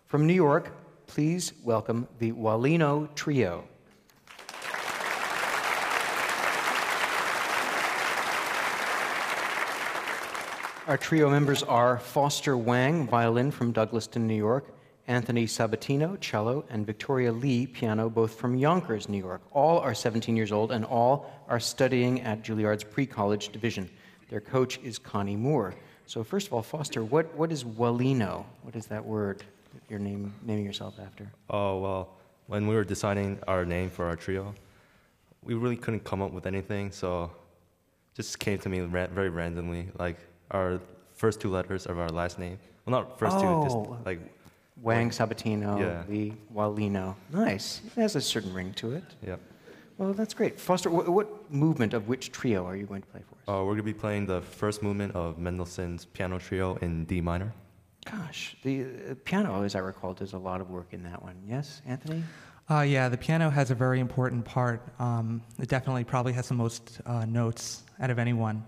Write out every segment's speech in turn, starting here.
From New York, please welcome the Wallino Trio. Our trio members are Foster Wang, violin from Douglaston, New York, Anthony Sabatino, cello, and Victoria Lee, piano, both from Yonkers, New York. All are 17 years old, and all are studying at Juilliard's pre-college division. Their coach is Connie Moore. So first of all, Foster, what is Wallino? What is that word that you're naming yourself after? Oh, well, when we were designing our name for our trio, we really couldn't come up with anything, so it just came to me very randomly, like our first two letters of our last name. Well, not first two, just like... Wang, Sabatino, yeah. Lee, Wallino. Nice. It has a certain ring to it. Yep. Well, that's great. Foster, what movement of which trio are you going to play for us? We're going to be playing the first movement of Mendelssohn's Piano Trio in D minor. Gosh, the piano, as I recall, does a lot of work in that one. Yes, Anthony? Yeah, the piano has a very important part. It definitely probably has the most notes out of anyone.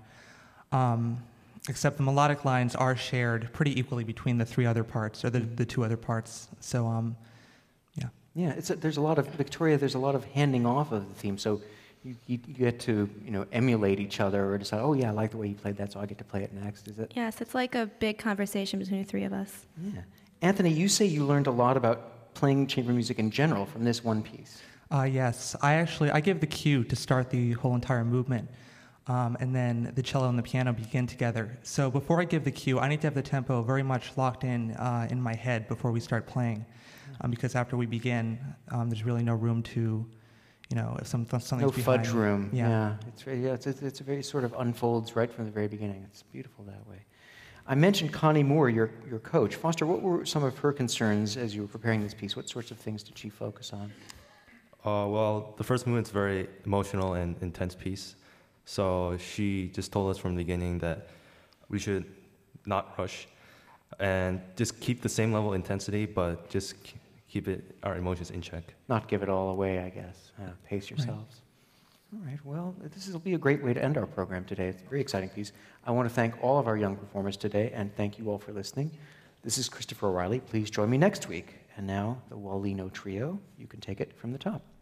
Except the melodic lines are shared pretty equally between the three other parts, or the two other parts. So, yeah. Yeah, there's a lot of, Victoria, there's a lot of handing off of the theme, so you get to, emulate each other or decide, oh yeah, I like the way you played that, so I get to play it next, is it? Yes, it's like a big conversation between the three of us. Yeah. Anthony, you say you learned a lot about playing chamber music in general from this one piece. Yes, I give the cue to start the whole entire movement. And then the cello and the piano begin together. So before I give the cue, I need to have the tempo very much locked in my head before we start playing, because after we begin, there's really no room to, if something's no behind. fudge room. Yeah. It's a very sort of unfolds right from the very beginning. It's beautiful that way. I mentioned Connie Moore, your coach. Foster, what were some of her concerns as you were preparing this piece? What sorts of things did she focus on? Well, the first movement's a very emotional and intense piece. So she just told us from the beginning that we should not rush and just keep the same level of intensity, but just keep our emotions in check. Not give it all away, I guess. Pace yourselves. Right. All right, well, this will be a great way to end our program today. It's a very exciting piece. I want to thank all of our young performers today, and thank you all for listening. This is Christopher O'Reilly. Please join me next week. And now, the Wallino Trio. You can take it from the top.